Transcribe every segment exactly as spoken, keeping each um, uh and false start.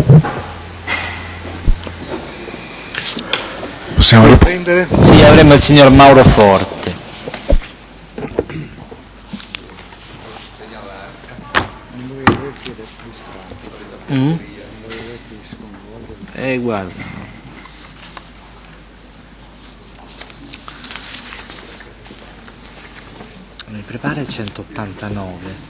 Possiamo riprendere? Sì, avremo il signor Mauro Forte. Mm? Eh, guarda. Mi prepara il centottantanove.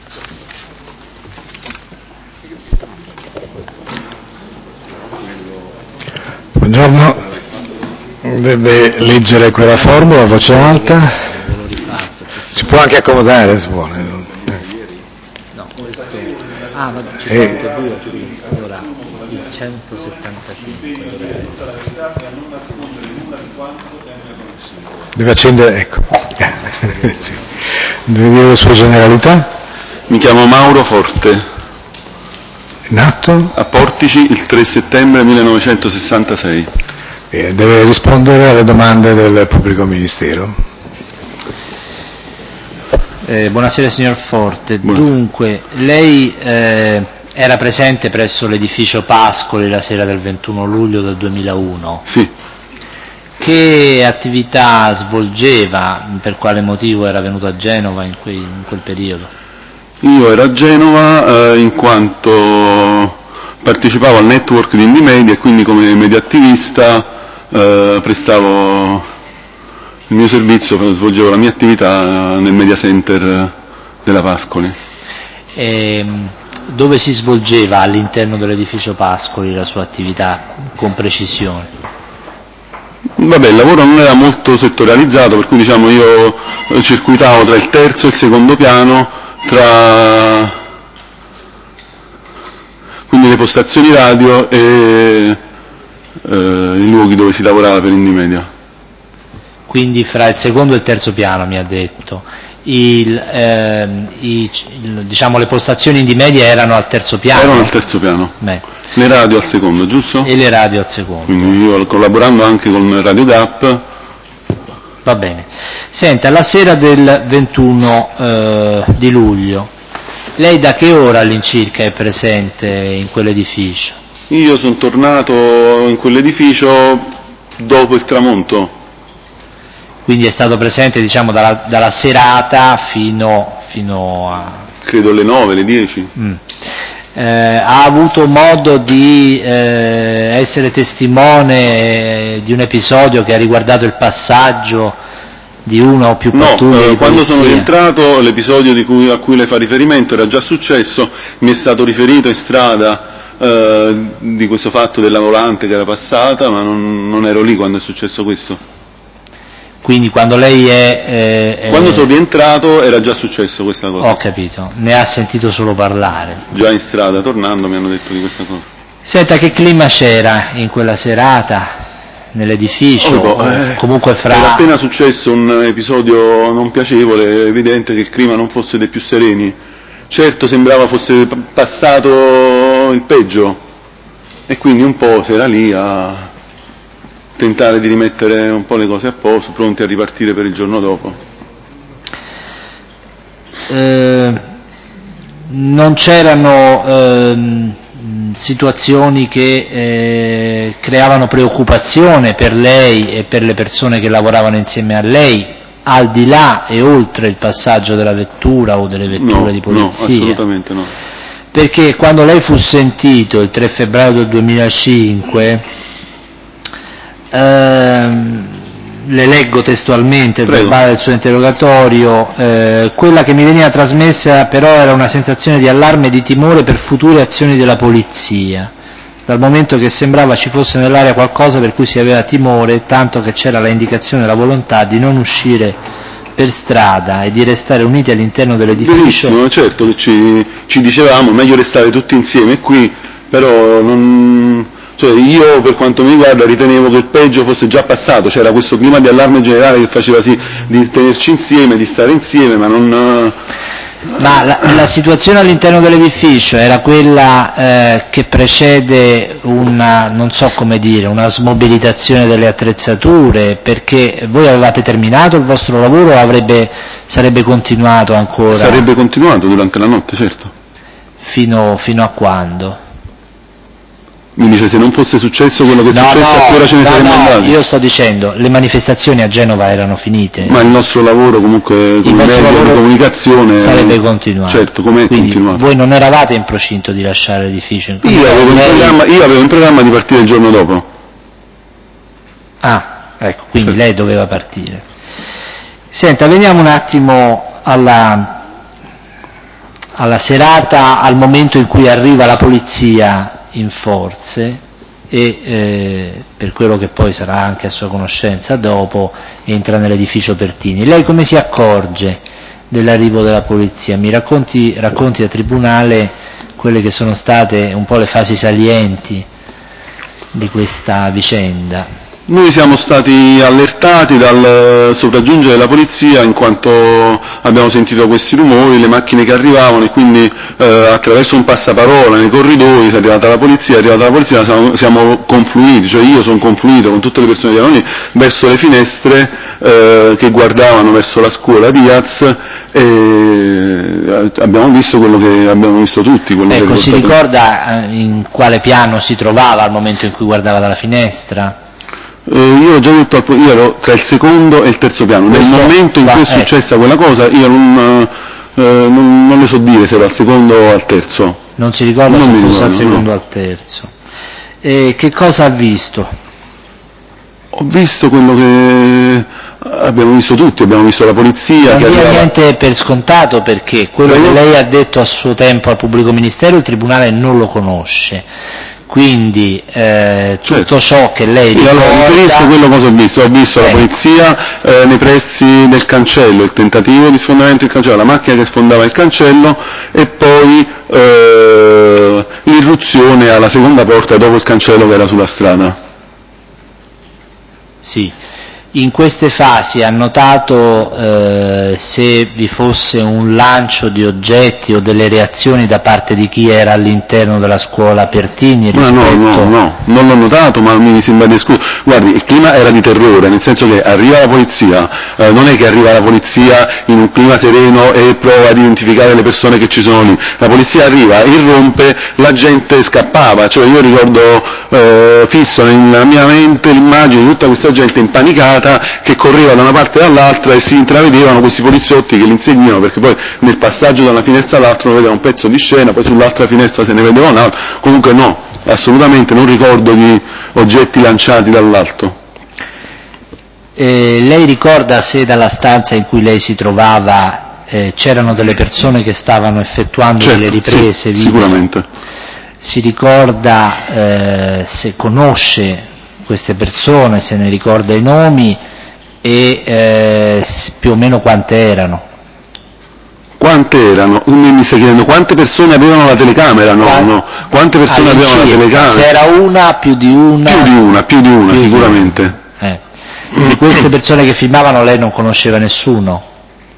Buongiorno, deve leggere quella formula a voce alta, si può anche accomodare se vuole. No, questo... Ah, ma ci E... sono due qui, allora il centosettantacinque dovrebbe essere. Deve accendere, ecco, sì. Deve dire le sue generalità. Mi chiamo Mauro Forte. Nato? A Portici il tre settembre millenovecentosessantasei. E deve rispondere alle domande del pubblico ministero. Eh, buonasera signor Forte. Buonasera. Dunque, lei eh, era presente presso l'edificio Pascoli la sera del ventuno luglio del duemilauno? Sì. Che attività svolgeva, per quale motivo era venuto a Genova in, quei, in quel periodo? Io ero a Genova eh, in quanto partecipavo al network di Indymedia e quindi come mediattivista eh, prestavo il mio servizio, svolgevo la mia attività nel media center della Pascoli. E dove si svolgeva all'interno dell'edificio Pascoli la sua attività, con precisione? Vabbè, il lavoro non era molto settorializzato, per cui diciamo io circuitavo tra il terzo e il secondo piano, tra quindi le postazioni radio e eh, i luoghi dove si lavorava per Indymedia. Quindi fra il secondo e il terzo piano mi ha detto. Il, ehm, i, il, diciamo le postazioni Indymedia erano al terzo piano? Erano al terzo piano. Beh. Le radio al secondo, giusto? E le radio al secondo. Quindi io collaborando anche con Radio Gap. Va bene. Senta, la sera del ventuno eh, di luglio, lei da che ora all'incirca è presente in quell'edificio? Io sono tornato in quell'edificio dopo il tramonto. Quindi è stato presente, diciamo, dalla, dalla serata fino, fino a... Credo alle nove, alle dieci. Mm. Eh, ha avuto modo di eh, essere testimone di un episodio che ha riguardato il passaggio di una o più pattuglie no, di eh, quando polizia? sono rientrato l'episodio di cui, a cui lei fa riferimento era già successo, mi è stato riferito in strada eh, di questo fatto della volante che era passata, ma non, non ero lì quando è successo questo. Quindi quando lei è... Eh, quando eh, sono rientrato era già successo questa cosa. Ho capito, ne ha sentito solo parlare. Già in strada, tornando, mi hanno detto di questa cosa. Senta, che clima c'era in quella serata, nell'edificio? Oh, boh, eh, comunque fra... Era appena successo un episodio non piacevole, è evidente che il clima non fosse dei più sereni. Certo sembrava fosse passato il peggio e quindi un po' si era lì a tentare di rimettere un po' le cose a posto, pronti a ripartire per il giorno dopo. Eh, non c'erano eh, situazioni che eh, creavano preoccupazione per lei e per le persone che lavoravano insieme a lei, al di là e oltre il passaggio della vettura o delle vetture no, di polizia? No, assolutamente no. Perché quando lei fu sentito il tre febbraio del duemilacinque, ehm, le leggo testualmente il verbale del suo interrogatorio, eh, quella che mi veniva trasmessa però era una sensazione di allarme e di timore per future azioni della polizia, dal momento che sembrava ci fosse nell'aria qualcosa per cui si aveva timore, tanto che c'era la indicazione e la volontà di non uscire per strada e di restare uniti all'interno dell'edificio. Benissimo, certo che ci, ci dicevamo, meglio restare tutti insieme qui, però non... Cioè io per quanto mi riguarda ritenevo che il peggio fosse già passato, c'era questo clima di allarme generale che faceva sì di tenerci insieme, di stare insieme, ma non... Ma la, la situazione all'interno dell'edificio era quella eh, che precede una, non so come dire, una smobilitazione delle attrezzature, perché voi avevate terminato il vostro lavoro o avrebbe, sarebbe continuato ancora? Sarebbe continuato durante la notte, certo. Fino, fino a quando? Mi dice, se non fosse successo quello che è no, successo, no, a che ora ce ne no, saremmo no, andati? Io sto dicendo, le manifestazioni a Genova erano finite. Ma il nostro lavoro comunque con i media di comunicazione sarebbe continuato. Certo, come è continuato. Voi non eravate in procinto di lasciare l'edificio? Io avevo, lei... in programma, io avevo in programma di partire il giorno dopo. Ah, ecco, quindi certo. Lei doveva partire. Senta, veniamo un attimo alla, alla serata, al momento in cui arriva la polizia in forze e eh, per quello che poi sarà anche a sua conoscenza dopo entra nell'edificio Pertini. Lei come si accorge dell'arrivo della polizia? Mi racconti, racconti a tribunale quelle che sono state un po' le fasi salienti di questa vicenda. Noi siamo stati allertati dal sopraggiungere della polizia in quanto abbiamo sentito questi rumori, le macchine che arrivavano e quindi eh, attraverso un passaparola nei corridoi è arrivata la polizia, è arrivata la polizia, siamo, siamo confluiti, cioè io sono confluito con tutte le persone che erano lì verso le finestre eh, che guardavano verso la scuola Diaz e abbiamo visto quello che abbiamo visto tutti. Quello ecco, che si ricorda in quale piano si trovava al momento in cui guardava dalla finestra? Eh, io ho già detto, io ero tra il secondo e il terzo piano, nel Questo, momento in cui è successa ecco. quella cosa io non, eh, non, non le so dire se ero al secondo o al terzo. Non si ricorda non se fosse al secondo o no. al terzo. E che cosa ha visto? Ho visto quello che abbiamo visto tutti, abbiamo visto la polizia. Non che dia arrivava... niente per scontato perché quello Prego? che lei ha detto a suo tempo al pubblico ministero il tribunale non lo conosce. Quindi eh, tutto certo. ciò che lei ricorda... Io allora riferisco quello che ho visto, ho visto Beh. la polizia eh, nei pressi del cancello, il tentativo di sfondamento del cancello, la macchina che sfondava il cancello e poi eh, l'irruzione alla seconda porta dopo il cancello che era sulla strada. Sì. In queste fasi ha notato eh, se vi fosse un lancio di oggetti o delle reazioni da parte di chi era all'interno della scuola Pertini rispetto... No, no, no, no, non l'ho notato, ma mi sembra di escluso. Guardi, il clima era di terrore, nel senso che arriva la polizia, eh, non è che arriva la polizia in un clima sereno e prova ad identificare le persone che ci sono lì. La polizia arriva, irrompe, la gente scappava, cioè io ricordo eh, fisso nella mia mente l'immagine di tutta questa gente impanicata che correva da una parte e dall'altra e si intravedevano questi poliziotti che li inseguivano, perché poi nel passaggio da una finestra all'altra non vedeva un pezzo di scena, poi sull'altra finestra se ne vedeva un altro. Comunque no, assolutamente non ricordo di oggetti lanciati dall'alto. Eh, lei ricorda se dalla stanza in cui lei si trovava eh, c'erano delle persone che stavano effettuando certo, delle riprese sì, video? Sicuramente. Si ricorda eh, se conosce queste persone, se ne ricorda i nomi e eh, più o meno quante erano? Quante erano? Mi stai chiedendo quante persone avevano la telecamera? No, Quant- no. Quante persone avevano la telecamera? Se era una, più di una? Più di una, più di una, più sicuramente. Di, una. Eh. Di queste persone che filmavano lei non conosceva nessuno?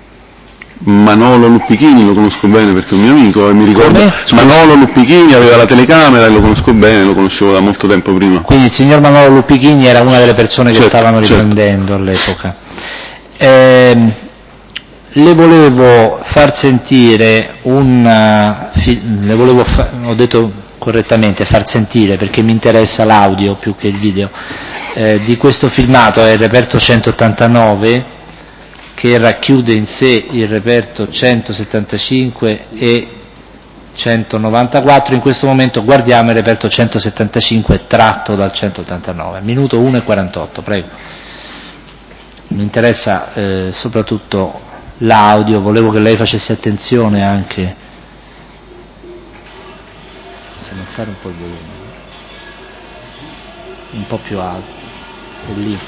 Manolo Luppichini lo conosco bene perché è un mio amico e mi ricordo Manolo Luppichini aveva la telecamera e lo conosco bene, lo conoscevo da molto tempo prima. Quindi il signor Manolo Luppichini era una delle persone che certo, stavano riprendendo certo. all'epoca. Eh, le volevo far sentire un le volevo fa, ho detto correttamente far sentire perché mi interessa l'audio più che il video eh, di questo filmato, è il reperto centottantanove che racchiude in sé il reperto centosettantacinque e centonovantaquattro. In questo momento guardiamo il reperto centosettantacinque tratto dal centottantanove, minuto uno e quarantotto, prego. Mi interessa eh, soprattutto l'audio, volevo che lei facesse attenzione anche. Posso alzare un po' il volume, un po' più alto, è lì.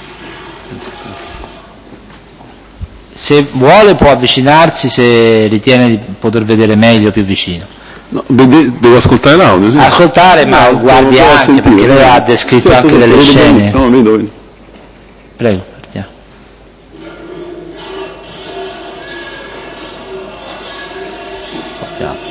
Se vuole può avvicinarsi, se ritiene di poter vedere meglio più vicino. No, devo ascoltare l'audio, sì. Ascoltare, no, ma guardi anche, sentire, perché lei ha descritto certo, anche certo, delle scene. No, vedo, vedo. Prego, partiamo. Partiamo.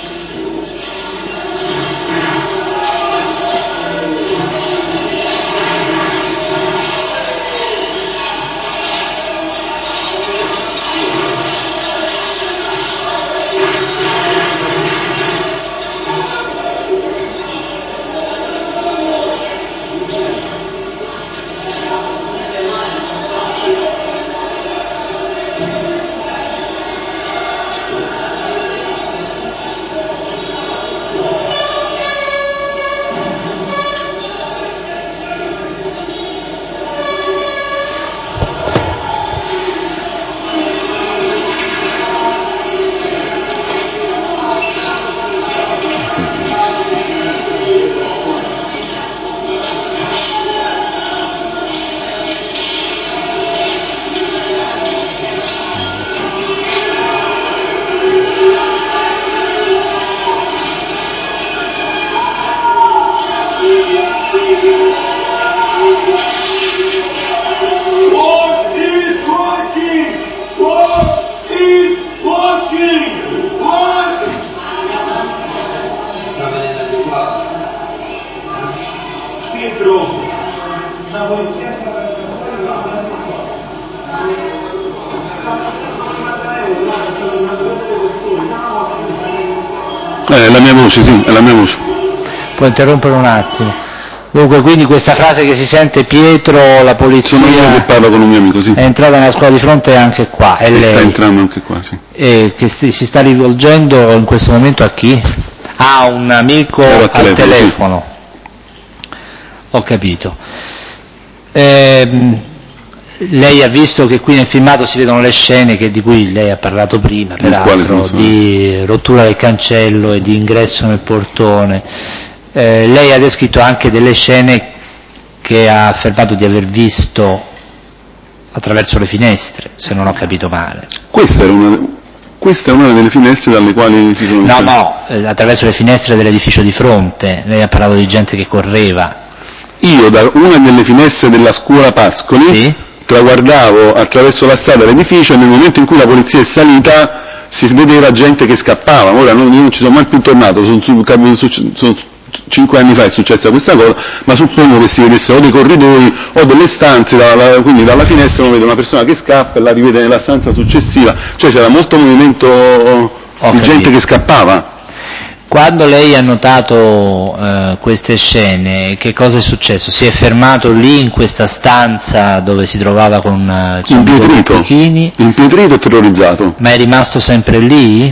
Eh, la mia voce, sì, è la mia voce. Può interrompere un attimo. Dunque, quindi questa frase che si sente: Pietro, la polizia... Sono io che parlo con un mio amico, sì. È entrata nella scuola di fronte anche qua, è e lei. Sta entrando anche qua, sì. E che si, si sta rivolgendo in questo momento a chi? A un amico al telefono. telefono. Sì. Ho capito. Ehm... Lei ha visto che qui nel filmato si vedono le scene che, di cui lei ha parlato prima, peraltro, di rottura del cancello e di ingresso nel portone. Eh, lei ha descritto anche delle scene che ha affermato di aver visto attraverso le finestre, se non ho capito male. Questa, era una, questa è una delle finestre dalle quali si sono... No, no, eh, attraverso le finestre dell'edificio di fronte. Lei ha parlato di gente che correva. Io da una delle finestre della scuola Pascoli... Sì? Traguardavo attraverso la strada l'edificio e nel momento in cui la polizia è salita si vedeva gente che scappava. Ora non, io non ci sono mai più tornato, sono, sono, sono cinque anni fa è successa questa cosa, ma suppongo che si vedessero o dei corridoi o delle stanze, dalla, quindi dalla finestra uno vede una persona che scappa e la rivede nella stanza successiva, cioè c'era molto movimento Ho di capito. gente che scappava. Quando lei ha notato eh, queste scene, che cosa è successo? Si è fermato lì in questa stanza dove si trovava con uh, il suo impietrito, impietrito e terrorizzato. Ma è rimasto sempre lì?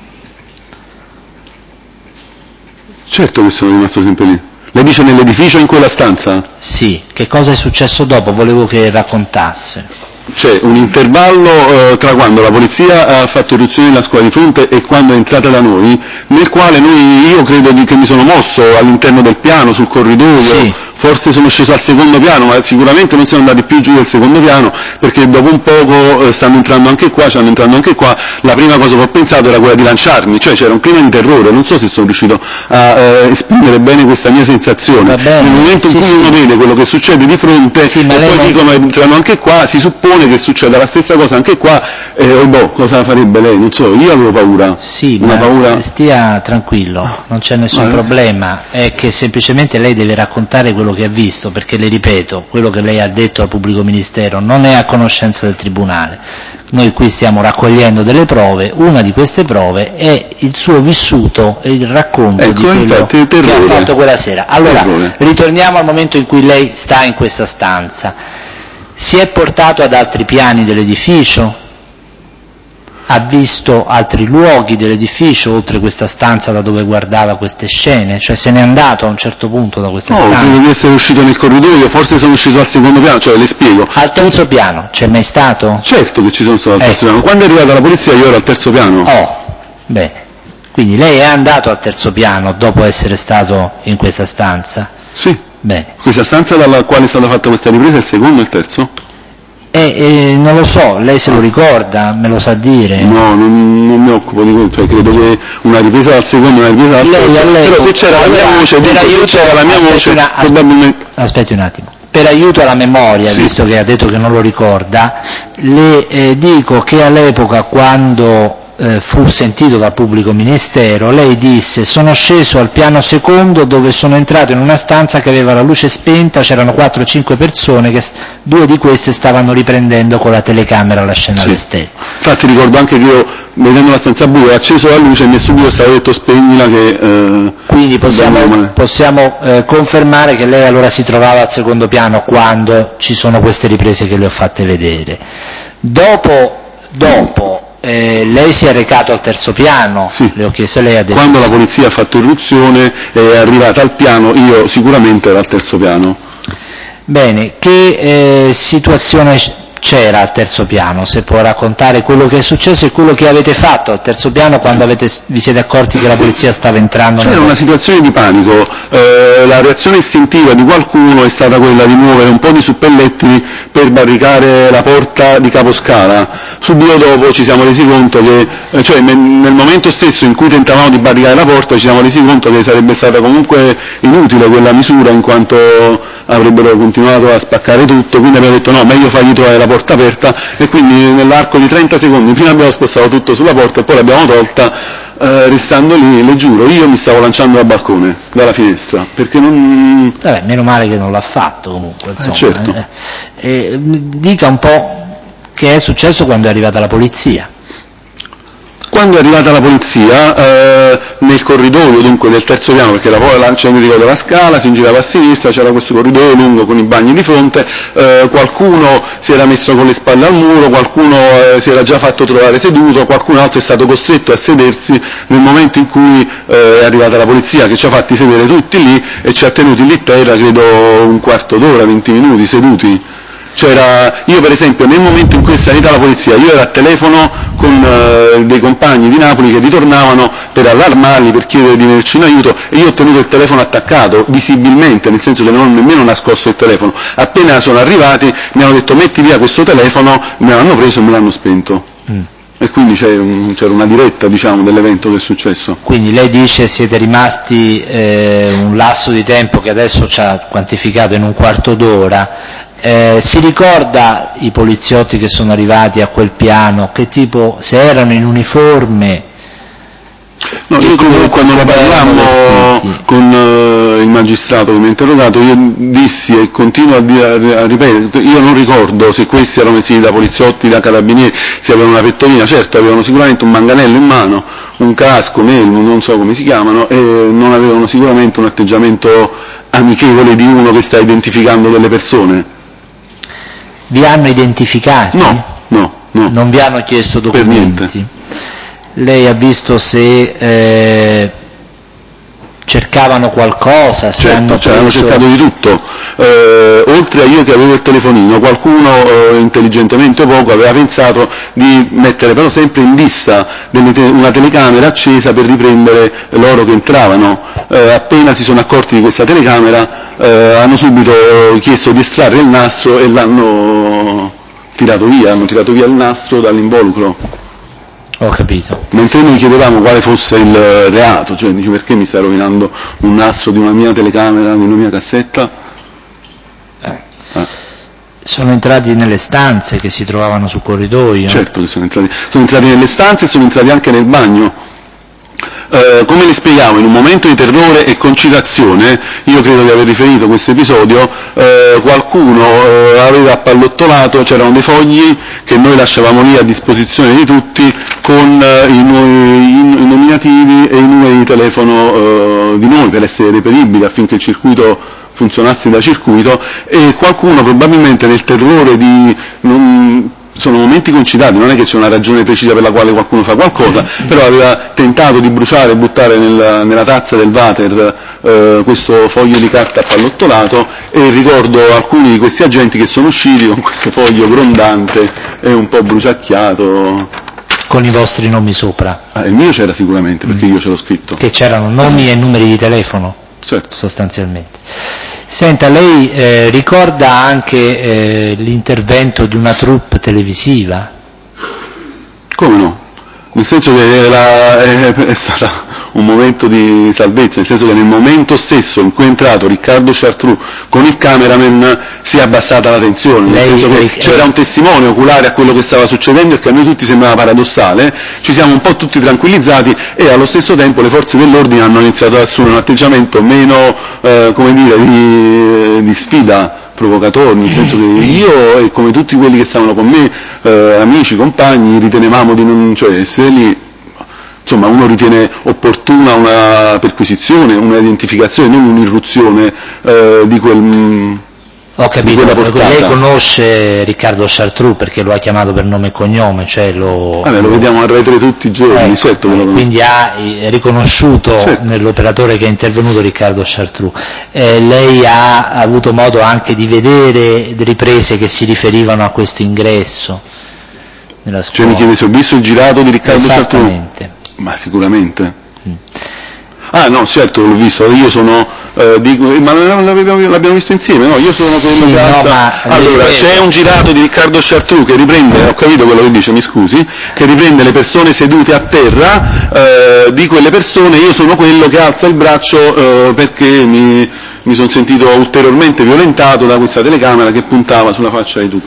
Certo che sono rimasto sempre lì. Lei dice nell'edificio o in quella stanza? Sì, che cosa è successo dopo? Volevo che raccontasse. C'è un intervallo eh, tra quando la polizia ha fatto irruzione nella scuola di fronte e quando è entrata da noi, nel quale noi, io credo di, che mi sono mosso all'interno del piano, sul corridoio, sì. Forse sono sceso al secondo piano, ma sicuramente non siamo andati più giù del secondo piano, perché dopo un poco eh, stanno entrando anche qua, stanno entrando anche qua, la prima cosa che ho pensato era quella di lanciarmi, cioè c'era un clima di terrore, non so se sono riuscito a eh, esprimere bene questa mia sensazione. Nel momento in sì, cui sì. uno vede quello che succede di fronte sì, e poi non... dicono che entrano anche qua, si suppone che succeda la stessa cosa anche qua, e eh, boh, cosa farebbe lei? Non so, io avevo paura. Sì, una ma paura... stia tranquillo, non c'è nessun ah, problema, è che semplicemente lei deve raccontare quello che ha visto, perché le ripeto, quello che lei ha detto al pubblico ministero non è a conoscenza del tribunale. Noi qui stiamo raccogliendo delle prove, una di queste prove è il suo vissuto e il racconto ecco, di quello infatti, che ha fatto quella sera. Allora, terrore. ritorniamo al momento in cui lei sta in questa stanza. Si è portato ad altri piani dell'edificio? Ha visto altri luoghi dell'edificio oltre questa stanza da dove guardava queste scene? Cioè se n'è andato a un certo punto da questa no, stanza? No, credo di essere uscito nel corridoio, forse sono uscito al secondo piano, cioè le spiego. Al terzo piano, c'è mai stato? Certo che ci sono stato al terzo ecco. piano, quando è arrivata la polizia io ero al terzo piano. Oh, bene. Quindi lei è andato al terzo piano dopo essere stato in questa stanza? Sì. Bene. Questa stanza dalla quale è stata fatta questa ripresa è il secondo o il terzo? Eh, eh, non lo so, lei se lo ricorda, me lo sa dire? No, non, non mi occupo di questo, cioè, credo che una ripresa dal secondo e una ripresa dal terzo, però se c'era la mia voce, dico, se c'era la mia voce, una, probabilmente... Aspetti un attimo, per aiuto alla memoria, sì. Visto che ha detto che non lo ricorda, le eh, dico che all'epoca quando... Eh, fu sentito dal pubblico ministero, lei disse: sono sceso al piano secondo dove sono entrato in una stanza che aveva la luce spenta, c'erano quattro o cinque persone, che due di queste stavano riprendendo con la telecamera la scena sì. alle stelle. Infatti ricordo anche che io, vedendo la stanza buia, ho acceso la luce e mi è subito stato detto spegnila che... Eh, quindi possiamo, possiamo eh, confermare che lei allora si trovava al secondo piano quando ci sono queste riprese che le ho fatte vedere. Dopo, dopo Eh, lei si è recato al terzo piano? Sì. Le ho chiesto, lei ha detto quando sì. La polizia ha fatto irruzione e è arrivata al piano, io sicuramente ero al terzo piano. Bene, che eh, situazione c'era al terzo piano? Se può raccontare quello che è successo e quello che avete fatto al terzo piano quando avete, vi siete accorti che la polizia stava entrando? C'era una situazione di panico, eh, la reazione istintiva di qualcuno è stata quella di muovere un po' di suppellettili per barricare la porta di caposcala. Subito dopo ci siamo resi conto che, eh, cioè nel momento stesso in cui tentavamo di barricare la porta ci siamo resi conto che sarebbe stata comunque inutile quella misura in quanto avrebbero continuato a spaccare tutto, quindi abbiamo detto no, meglio fargli trovare la porta aperta e quindi nell'arco di trenta secondi prima abbiamo spostato tutto sulla porta e poi l'abbiamo tolta eh, restando lì, le giuro, io mi stavo lanciando dal balcone, dalla finestra, perché non... Vabbè, meno male che non l'ha fatto comunque, insomma. Eh, certo. eh, eh, dica un po' che è successo quando è arrivata la polizia. Quando è arrivata la polizia, eh, nel corridoio dunque del terzo piano, perché la poi c'è mi ricordo la scala, si girava a sinistra, c'era questo corridoio lungo con i bagni di fronte, eh, qualcuno si era messo con le spalle al muro, qualcuno eh, si era già fatto trovare seduto, qualcun altro è stato costretto a sedersi nel momento in cui eh, è arrivata la polizia, che ci ha fatti sedere tutti lì e ci ha tenuti lì terra credo un quarto d'ora, venti minuti seduti. C'era, io per esempio nel momento in cui è salita la polizia io ero a telefono con eh, dei compagni di Napoli che ritornavano per allarmarli, per chiedere di venirci in aiuto, e io ho tenuto il telefono attaccato visibilmente, nel senso che non ho nemmeno nascosto il telefono. Appena sono arrivati mi hanno detto metti via questo telefono, me l'hanno preso e me l'hanno spento. Mm. E quindi c'era, un, c'era una diretta, diciamo, dell'evento che è successo. Quindi lei dice siete rimasti eh, un lasso di tempo che adesso ci ha quantificato in un quarto d'ora. Eh, si ricorda i poliziotti che sono arrivati a quel piano, che tipo, se erano in uniforme? No, io comunque quando ne parlammo con uh, il magistrato che mi ha interrogato, io dissi e continuo a, dire, a ripetere, io non ricordo se questi erano vestiti da poliziotti, da carabinieri, se avevano una pettolina, certo avevano sicuramente un manganello in mano, un casco, melmo, non so come si chiamano, e non avevano sicuramente un atteggiamento amichevole di uno che sta identificando delle persone. Vi hanno identificati? No, no, no. Non vi hanno chiesto documenti? Per niente. Lei ha visto se eh, cercavano qualcosa? Se certo, hanno, cioè, preso... hanno cercato di tutto. Eh, oltre a io che avevo il telefonino, qualcuno eh, intelligentemente o poco aveva pensato di mettere però sempre in vista delle te- una telecamera accesa per riprendere loro che entravano. Eh, appena si sono accorti di questa telecamera eh, hanno subito chiesto di estrarre il nastro e l'hanno tirato via, hanno tirato via il nastro dall'involucro. Ho capito. Mentre noi chiedevamo quale fosse il reato, cioè dici perché mi stai rovinando un nastro di una mia telecamera, di una mia cassetta? Eh. Eh. Sono entrati nelle stanze che si trovavano sul corridoio? Certo che sono entrati, sono entrati nelle stanze e sono entrati anche nel bagno. Eh, come le spiegavo, in un momento di terrore e concitazione, io credo di aver riferito questo episodio, eh, qualcuno eh, aveva appallottolato, c'erano dei fogli che noi lasciavamo lì a disposizione di tutti con eh, i, i, i nominativi e i numeri di telefono eh, di noi per essere reperibili affinché il circuito funzionasse da circuito, e qualcuno probabilmente nel terrore di... Non, sono momenti concitati, non è che c'è una ragione precisa per la quale qualcuno fa qualcosa, però aveva tentato di bruciare e buttare nella, nella tazza del water eh, questo foglio di carta appallottolato, e ricordo alcuni di questi agenti che sono usciti con questo foglio grondante e un po' bruciacchiato. Con i vostri nomi sopra? Ah, il mio c'era sicuramente, perché mm. io ce l'ho scritto. Che c'erano nomi e numeri di telefono? Certo. Sostanzialmente. Senta, lei eh, ricorda anche eh, l'intervento di una troupe televisiva? Come no? Nel senso che era, è, è stato un momento di salvezza, nel senso che nel momento stesso in cui è entrato Riccardo Chartreux con il cameraman si è abbassata la tensione, nel lei, senso che lei, c'era un testimone oculare a quello che stava succedendo e che a noi tutti sembrava paradossale, ci siamo un po' tutti tranquillizzati, e allo stesso tempo le forze dell'ordine hanno iniziato ad assumere un atteggiamento meno, eh, come dire, di, di sfida, provocatorio, nel senso che io e come tutti quelli che stavano con me, eh, amici, compagni, ritenevamo di non, cioè essere lì, insomma uno ritiene opportuna una perquisizione, una identificazione, non un'irruzione eh, di quel... Mh, Ho capito, lei conosce Riccardo Chartreux perché lo ha chiamato per nome e cognome, cioè lo... Vabbè, lo vediamo a Rai tre tutti i giorni, ecco, certo che lo conosco. Quindi ha riconosciuto certo. nell'operatore che è intervenuto Riccardo Chartreux. Eh, lei ha avuto modo anche di vedere riprese che si riferivano a questo ingresso nella scuola? Cioè mi chiede se ho visto il girato di Riccardo Chartreux? Esattamente. Ma sicuramente. Mm. Ah no, certo l'ho visto, io sono, eh, dico, ma l'abbiamo, l'abbiamo visto insieme, no? Io sono quello sì, che alza... no, allora, c'è un girato di Riccardo Chartreux che riprende, ho capito quello che dice, mi scusi, che riprende le persone sedute a terra, eh, di quelle persone io sono quello che alza il braccio eh, perché mi, mi sono sentito ulteriormente violentato da questa telecamera che puntava sulla faccia di tutti.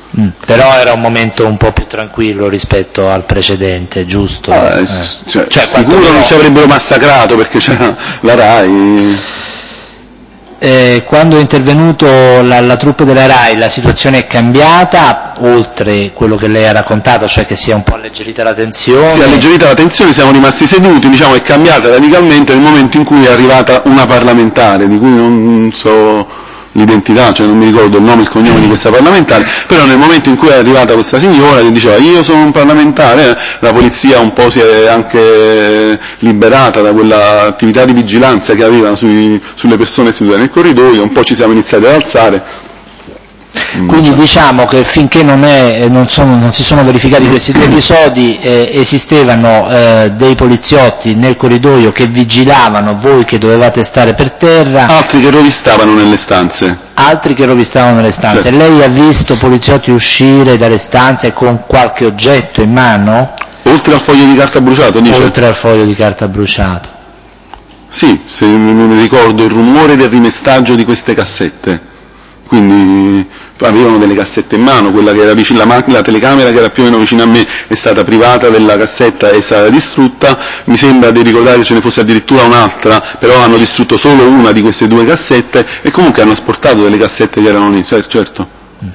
Mm, però era un momento un po' più tranquillo rispetto al precedente, giusto? Ah, eh. cioè, cioè, sicuro meno... non ci avrebbero massacrato perché c'era la RAI. Eh, quando è intervenuto la, la troupe della RAI la situazione è cambiata, oltre quello che lei ha raccontato, cioè che si è un po' alleggerita la tensione? Si è alleggerita la tensione, siamo rimasti seduti, diciamo è cambiata radicalmente nel momento in cui è arrivata una parlamentare, di cui non so l'identità, cioè non mi ricordo il nome e il cognome di questa parlamentare, però nel momento in cui è arrivata questa signora che diceva io sono un parlamentare, la polizia un po' si è anche liberata da quella attività di vigilanza che aveva sui, sulle persone sedute nel corridoio, un po' ci siamo iniziati ad alzare. Quindi diciamo che finché non, è, non, sono, non si sono verificati questi due episodi eh, esistevano eh, dei poliziotti nel corridoio che vigilavano voi che dovevate stare per terra, altri che rovistavano nelle stanze, altri che rovistavano nelle stanze. Certo. Lei ha visto poliziotti uscire dalle stanze con qualche oggetto in mano? Oltre al foglio di carta bruciato, dice? Oltre al foglio di carta bruciato. Sì, se mi ricordo il rumore del rimestaggio di queste cassette. Quindi avevano delle cassette in mano, quella che era vicino, la, macchina, la telecamera che era più o meno vicino a me è stata privata della cassetta e è stata distrutta, mi sembra di ricordare che ce ne fosse addirittura un'altra, però hanno distrutto solo una di queste due cassette e comunque hanno asportato delle cassette che erano lì, certo.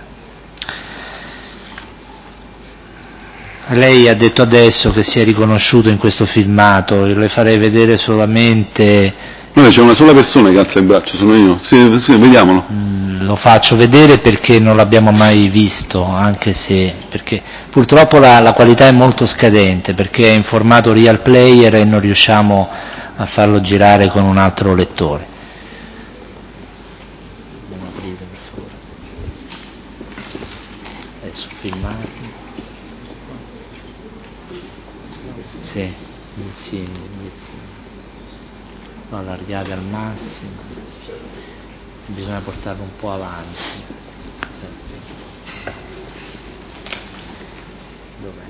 Lei ha detto adesso che si è riconosciuto in questo filmato, io le farei vedere solamente... No, c'è una sola persona che alza il braccio, sono io, sì, sì, vediamolo. Mm, lo faccio vedere perché non l'abbiamo mai visto, anche se, perché purtroppo la, la qualità è molto scadente, perché è in formato real player e non riusciamo a farlo girare con un altro lettore. Andiamo a aprire per favore. Adesso filmati. Sì, insieme, insieme. Lo allargate al massimo, bisogna portarlo un po' avanti. Dov'è?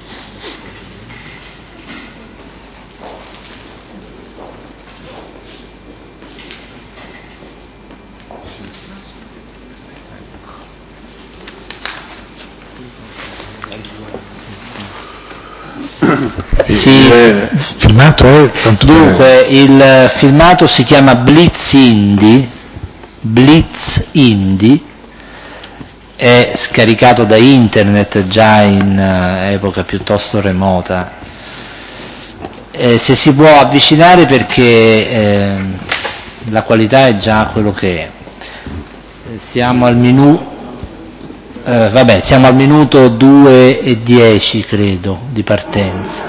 Sì, il filmato è tanto dunque il filmato si chiama Blitz Indie, Blitz Indie, è scaricato da internet già in uh, epoca piuttosto remota. Eh, se si può avvicinare perché eh, la qualità è già quello che è. Eh, siamo al minuto eh, vabbè, siamo al minuto due e dieci credo di partenza.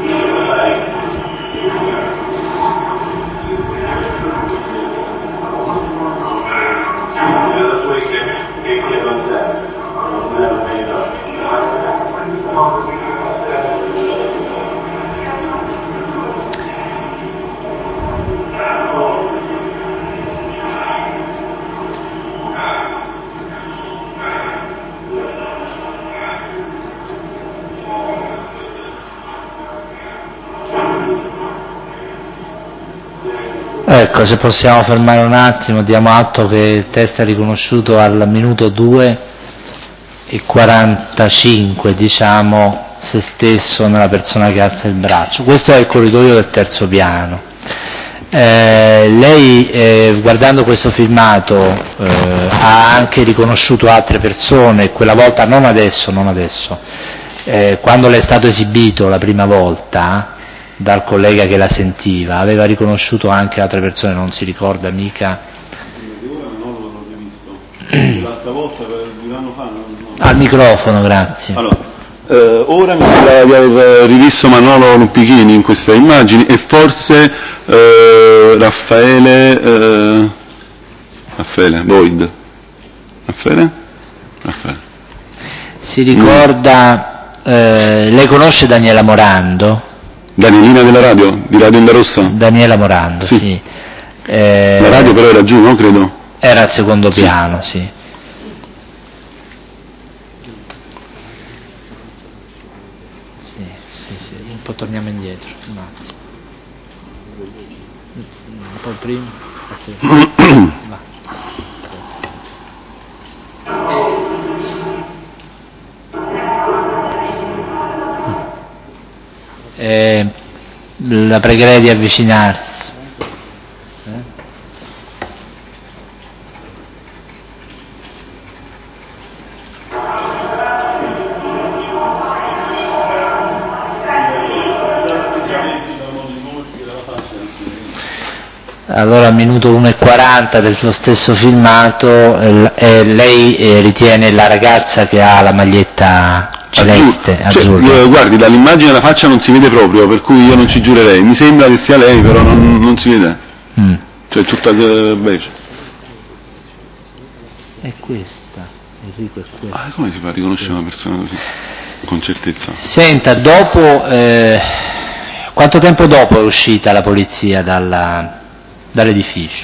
Ecco, se possiamo fermare un attimo, diamo atto che il test è riconosciuto al minuto due e quarantacinque, diciamo, se stesso nella persona che alza il braccio. Questo è il corridoio del terzo piano. Eh, lei, eh, guardando questo filmato, eh, ha anche riconosciuto altre persone, quella volta, non adesso, non adesso, eh, quando le è stato esibito la prima volta, dal collega che la sentiva, aveva riconosciuto anche altre persone, non si ricorda mica. L'altra volta, un anno fa, no, no. Al microfono, grazie. Allora, eh, ora mi sembra di aver rivisto Manolo Luppichini in queste immagini e forse eh, Raffaele, eh, Raffaele, Void. Raffaele? Raffaele. Si ricorda, mm. eh, lei conosce Daniela Morando? Danielina della radio, di Radio Onda Rossa? Daniela Morando, sì. sì. Eh, la radio però era giù, no? Credo. Era al secondo sì. piano, sì. Sì, sì, sì. Un po' torniamo indietro, un attimo. Un po' prima. Basta. la pregherei di avvicinarsi. Allora al minuto uno e quaranta dello stesso filmato eh, eh, lei eh, ritiene la ragazza che ha la maglietta celeste, azzurra. Cioè, guardi, dall'immagine la faccia non si vede proprio, per cui io non ci giurerei. Mi sembra che sia lei, però non, non si vede. Mm. Cioè tutta beige. È questa, Enrico è questa. Ah, come si fa a riconoscere una persona così? Con certezza. Senta, dopo eh, quanto tempo dopo è uscita la polizia dalla dall'edificio?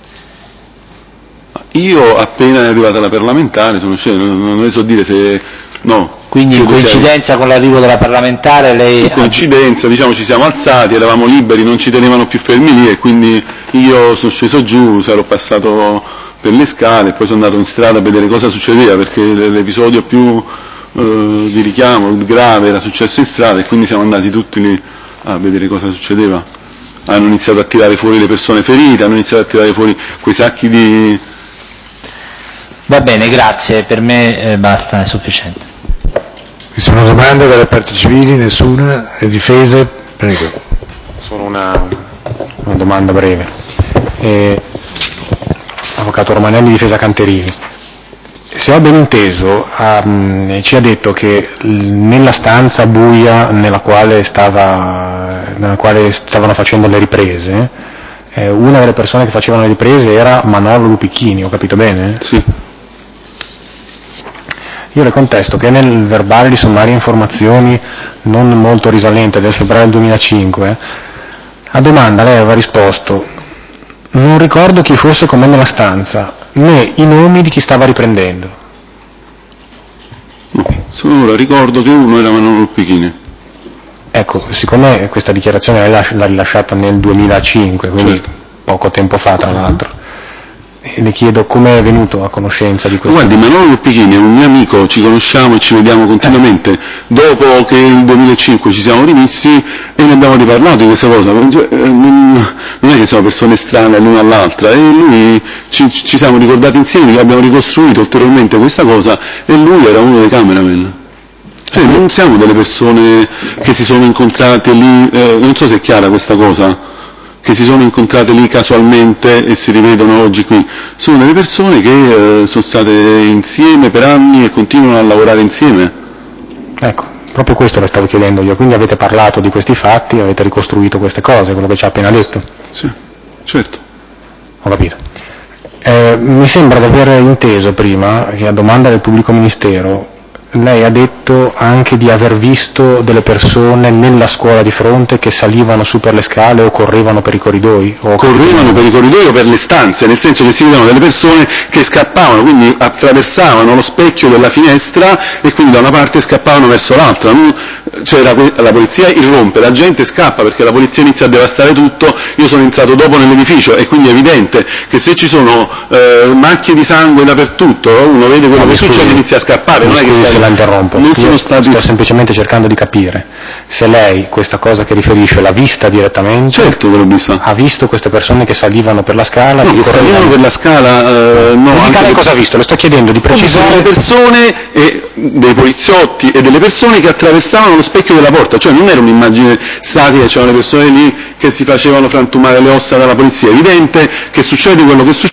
Io appena è arrivata la parlamentare sono sceso, non, non le so dire se no. Quindi in coincidenza sia... con l'arrivo della parlamentare lei... In coincidenza, diciamo, ci siamo alzati, eravamo liberi, non ci tenevano più fermi lì e quindi io sono sceso giù, sarò passato per le scale e poi sono andato in strada a vedere cosa succedeva, perché l'episodio più eh, di richiamo grave era successo in strada e quindi siamo andati tutti lì a vedere cosa succedeva. Hanno iniziato a tirare fuori le persone ferite, hanno iniziato a tirare fuori quei sacchi di... Va bene, grazie, per me eh, basta, è sufficiente. Ci sono domande dalle parti civili? Nessuna? E difese? Prego. Solo una, una domanda breve. Eh, Avvocato Romanelli, difesa Canterini. Se ho ben inteso, um, ci ha detto che nella stanza buia nella quale, stava, nella quale stavano facendo le riprese, eh, una delle persone che facevano le riprese era Manolo Lupichini, ho capito bene? Sì. Io le contesto che nel verbale di sommarie informazioni non molto risalente del febbraio duemilacinque, a domanda lei aveva risposto: non ricordo chi fosse con me nella stanza, né i nomi di chi stava riprendendo. No, solo ora ricordo che uno era Manolo Lupichini. Ecco, siccome questa dichiarazione l'ha rilasciata nel duemilacinque, quindi certo, poco tempo fa tra l'altro, e le chiedo come è venuto a conoscenza di questo. Guardi, Manolo Lupichini è un mio amico, ci conosciamo e ci vediamo continuamente. Eh. Dopo che nel duemilacinque ci siamo rimessi e ne abbiamo riparlato di questa cosa. Non è che siamo persone strane l'una all'altra, e lui ci, ci siamo ricordati insieme che abbiamo ricostruito ulteriormente questa cosa e lui era uno dei cameraman. Cioè non siamo delle persone che si sono incontrate lì, eh, non so se è chiara questa cosa, che si sono incontrate lì casualmente e si rivedono oggi qui. Sono delle persone che eh, sono state insieme per anni e continuano a lavorare insieme. Ecco, proprio questo le stavo chiedendo io, quindi avete parlato di questi fatti, avete ricostruito queste cose, quello che ci ha appena detto? Sì, certo. Ho capito. Eh, mi sembra di aver inteso prima che a domanda del pubblico ministero lei ha detto anche di aver visto delle persone nella scuola di fronte che salivano su per le scale o correvano per i corridoi? O correvano per i corridoi o per le stanze, nel senso che si vedevano delle persone che scappavano, quindi attraversavano lo specchio della finestra e quindi da una parte scappavano verso l'altra. Cioè la, la polizia irrompe, la gente scappa perché la polizia inizia a devastare tutto. Io sono entrato dopo nell'edificio e quindi è evidente che se ci sono eh, macchie di sangue dappertutto, uno vede quello no, che succede e inizia a scappare. Non è che se la interrompo, non sono stati... sto semplicemente cercando di capire se lei questa cosa che riferisce l'ha vista direttamente. Certo che l'ho vista. Ha visto queste persone che salivano per la scala? No, che, che salivano per la scala, eh, no. Dica lei cosa ha visto, le sto chiedendo di precisare. Delle persone, e, dei poliziotti e delle persone che attraversavano lo specchio della porta, cioè non era un'immagine statica, c'erano le persone lì che si facevano frantumare le ossa dalla polizia. È evidente che succede quello che succede.